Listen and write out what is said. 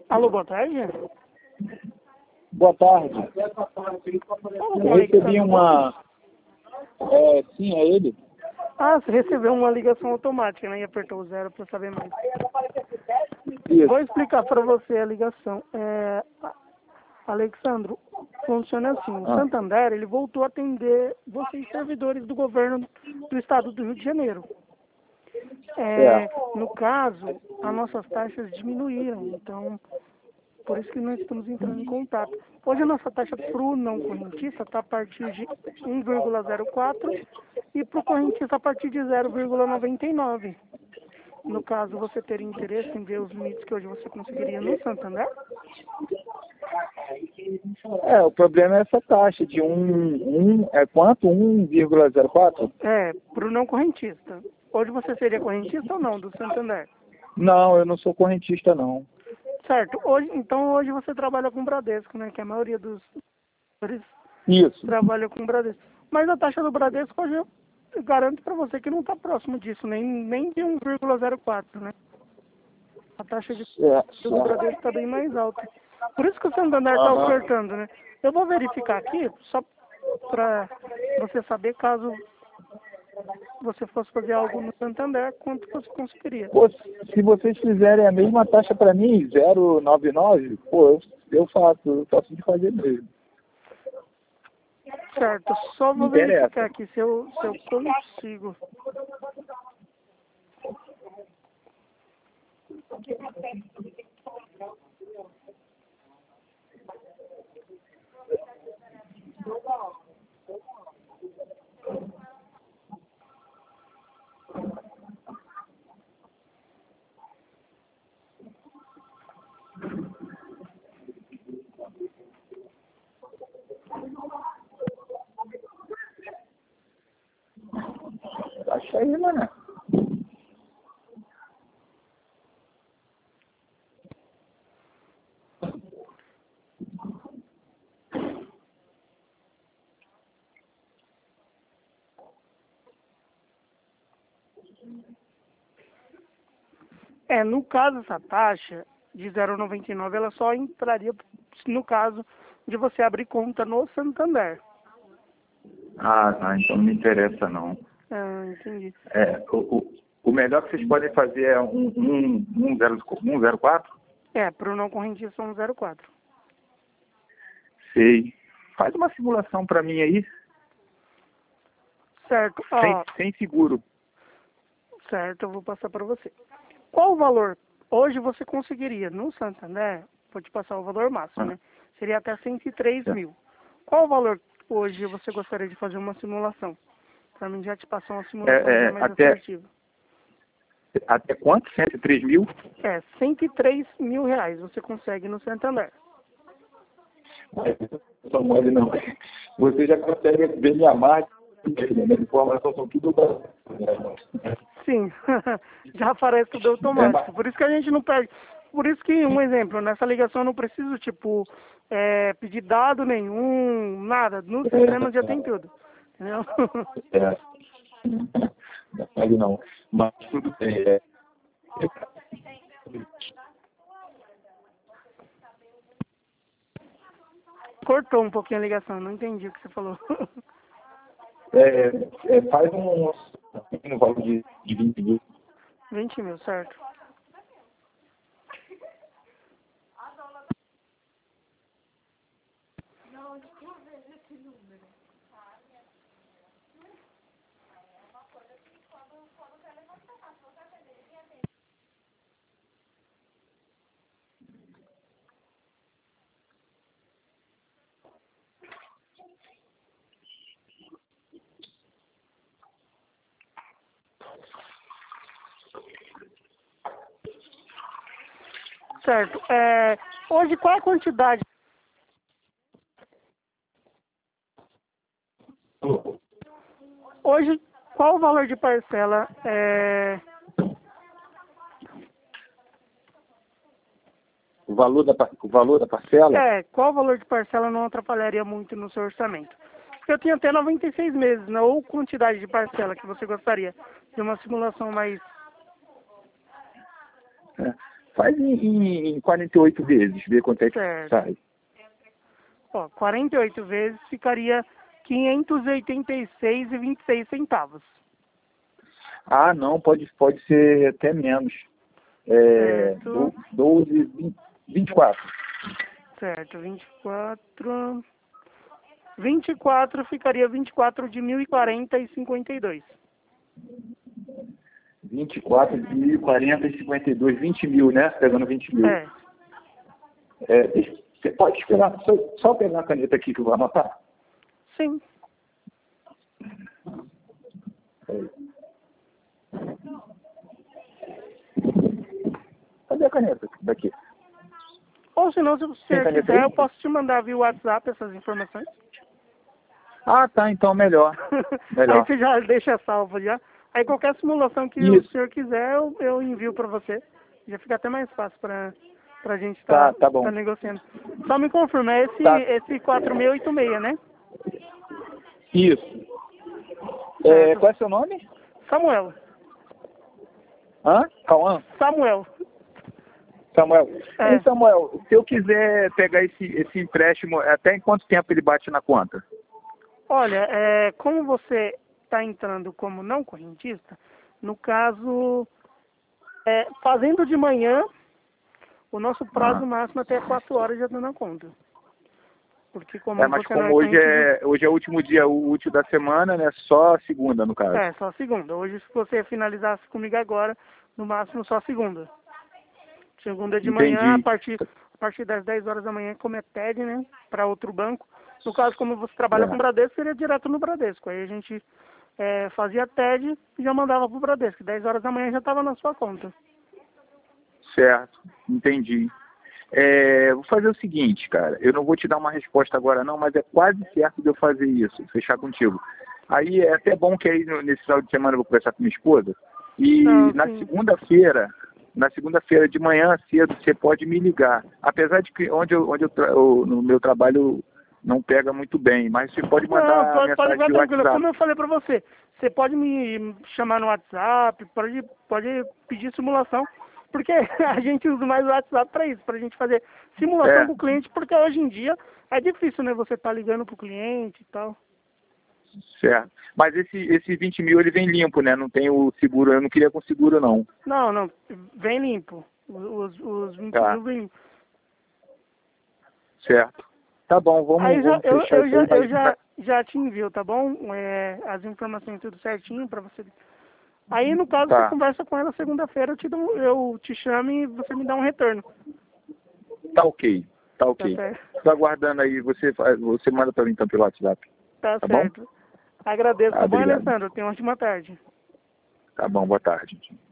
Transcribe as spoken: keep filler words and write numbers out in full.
Alô, boa tarde. Boa tarde. Eu recebi uma... É, sim, é ele. Ah, você recebeu uma ligação automática, né? E apertou o zero para saber mais. Isso. Vou explicar para você a ligação. É, Alexandro, funciona assim. O Ah. Santander, ele voltou a atender vocês, servidores do governo do estado do Rio de Janeiro. É, É. no caso, as nossas taxas diminuíram, então, por isso que nós estamos entrando em contato. Hoje a nossa taxa para o não correntista está a partir de um vírgula zero quatro e para o correntista a partir de zero vírgula noventa e nove. No caso, você teria interesse em ver os limites que hoje você conseguiria no Santander? É, o problema é essa taxa de um, um é quanto? um vírgula zero quatro? É, para o não correntista. Hoje você seria correntista ou não do Santander? Não, eu não sou correntista, não. Certo. Hoje, então hoje você trabalha com Bradesco, né? Que a maioria dos senhores Isso. trabalha com Bradesco. Mas a taxa do Bradesco hoje eu garanto para você que não está próximo disso, nem, nem de um vírgula zero quatro, né? A taxa de É, do Bradesco está bem mais alta. Por isso que o Santander está Aham. ofertando, né? Eu vou verificar aqui, só para você saber caso você fosse fazer algo no Santander, quanto você conseguiria. Pô, se vocês fizerem a mesma taxa para mim, zero vírgula noventa e nove, pô, eu, eu faço, eu faço de fazer mesmo. Certo, só vou Interessa. verificar aqui se eu, se eu consigo. Taxa aí, mano. É, no caso, essa taxa de zero vírgula noventa e nove, ela só entraria no caso de você abrir conta no Santander. Ah, tá, então não me interessa, não. Ah, entendi. É, o, o, o melhor que vocês podem fazer é um, um, um, zero, um zero quatro? É, para o não correntista um zero quatro. Sei. Faz uma simulação para mim aí, Certo, sem, ó, sem seguro. certo, eu vou passar para você. Qual o valor hoje você conseguiria no Santander? Vou te passar o valor máximo, Ah, né? Seria até cento e três é. mil. Qual o valor hoje você gostaria de fazer uma simulação? Para mim já te passar uma simulação É, já é, mais até, assertiva. até quanto? cento e três mil? É, cento e três mil reais você consegue no Santander. Não mole não. Você já consegue ver minha marca, minha informação são tudo Sim, já aparece tudo automático. Por isso que a gente não perde. Por isso que, um exemplo, nessa ligação eu não preciso, tipo, é, pedir dado nenhum, nada. No sistema já tem tudo. Entendeu? É. Não pode não. Mas tudo bem. É. Cortou um pouquinho a ligação, não entendi o que você falou. É, é, faz um, um valor de, de vinte mil. vinte mil, certo. Certo. É, hoje, qual a quantidade? Hoje, qual o valor de parcela? É, O valor da, par- o valor da parcela? é, qual o valor de parcela não atrapalharia muito no seu orçamento? Porque eu tenho até noventa e seis meses, né? Ou quantidade de parcela que você gostaria de uma simulação mais... É. Faz em, em, em quarenta e oito vezes, vê quanto é que Certo. sai. Ó, quarenta e oito vezes ficaria quinhentos e oitenta e seis reais e vinte e seis centavos. Ah, não, pode, pode ser até menos. É, Certo. doze, vinte, vinte e quatro. Certo, vinte e quatro. vinte e quatro ficaria vinte e quatro de mil e quarenta e cinquenta e dois. vinte e quatro de mil e quarenta e cinquenta e dois, vinte mil, né? Pegando vinte mil. É. É, você pode esperar, só, só pegar a caneta aqui que eu vou anotar? Sim. Peraí. Cadê a caneta? Daqui. Ou se não, se você Tem caneta quiser, aí? eu posso te mandar via WhatsApp essas informações. Ah, tá, então melhor. Aí Melhor. você já deixa salvo já. Aí qualquer simulação que Isso. o senhor quiser, eu, eu envio para você. Já fica até mais fácil para a gente Tá, estar tá, tá bom. tá negociando. Só me confirma, é esse, Tá. esse quatro seis oito seis, né? Isso. É, Certo. qual é seu nome? Samuel. Hã? Cauã? Samuel. Samuel. É. Ei, Samuel, se eu quiser pegar esse, esse empréstimo, até em quanto tempo ele bate na conta? Olha, é, como você está entrando como não correntista, no caso, é, fazendo de manhã, o nosso prazo Ah. máximo até quatro horas já está na conta. Porque como É, mas você não é como hoje correntista, é, hoje é o último dia útil da semana, né? Só a segunda, no caso. é só segunda. Hoje, se você finalizasse comigo agora, no máximo só segunda. Segunda de manhã, a Entendi. partir, a partir das dez horas da manhã, como é T E D, né, para outro banco. No caso, como você trabalha É. com o Bradesco, seria direto no Bradesco. Aí a gente é, fazia T E D e já mandava pro Bradesco. dez horas da manhã já estava na sua conta. Certo, entendi. É, vou fazer o seguinte, cara. Eu não vou te dar uma resposta agora não, mas é quase certo de eu fazer isso, fechar contigo. Aí é até bom que aí no- nesse final de semana eu vou conversar com minha esposa. E Não, na sim. segunda-feira, na segunda-feira de manhã cedo, você pode me ligar. Apesar de que onde eu, onde eu, tra- eu no meu trabalho não pega muito bem, mas você pode Não, mandar pode, pode mensagem ficar de tranquilo. WhatsApp. Como eu falei pra você, você pode me chamar no WhatsApp, pode, pode pedir simulação, porque a gente usa mais o WhatsApp pra isso, pra gente fazer simulação É, com o cliente, porque hoje em dia é difícil, né, você tá ligando pro cliente e tal. certo. Mas esse, esse vinte mil ele vem limpo, né? Não tem o seguro, eu não queria com seguro não. Não, não, vem limpo. Os, os vinte Tá, mil vem limpo. certo. Tá bom, vamos, Aí já, vamos eu, fechar eu isso já, aí, eu mas já, já te envio, tá bom? É, as informações tudo certinho pra você. Aí, no caso, você tá, conversa com ela segunda-feira, eu te dou, um- eu te chamo e você me dá um retorno. tá ok, tá Tá ok. certo? Tô aguardando aí, você, faz- você manda pra mim então pelo WhatsApp, Tá tá bom? certo. Agradeço, Ah, tá bom, obrigado. Alessandro? Tenha uma ótima tarde. Tá bom, boa tarde.